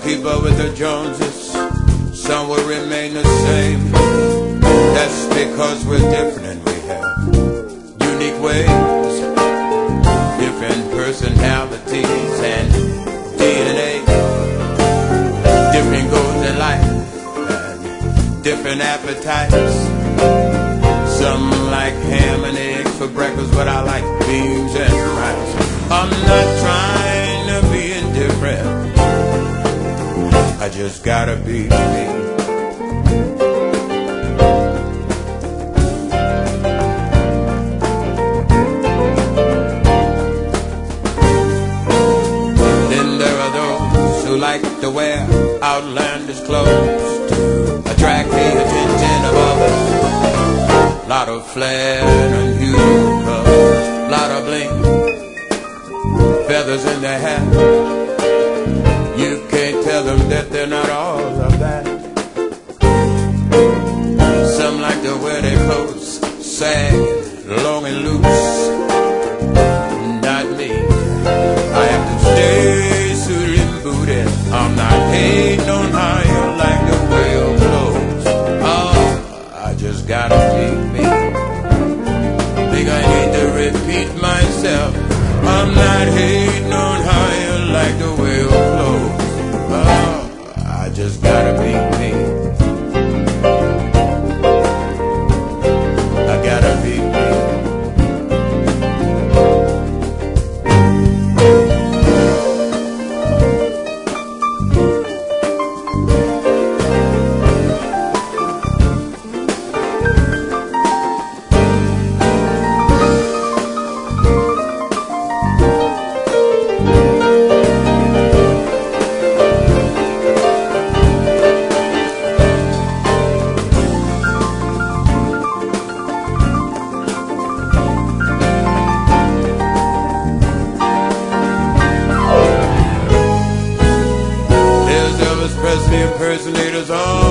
keep up with the Joneses, some will remain the same. That's because we're different and we have unique ways, different personalities and DNA, different goals in life and different appetites. Some like ham and eggs for breakfast, but I like beans and rice. I'm not trying to be indifferent, I just gotta be me. Then there are those who like to wear outlandish clothes to attract the attention of others. Lot of flair and unusual colors, lot of bling, feathers in their hat. You can't tell them that they're not all of that. Some like to wear their clothes sag, long and loose. Not me, I have to stay suited and booted. I'm not hating on how you like to wear your clothes. Oh, I just gotta be me. Think I need to repeat myself. I'm not hating on how you like to wear your clothes. Oh, I just gotta be me. I gotta be me. Presley impersonators on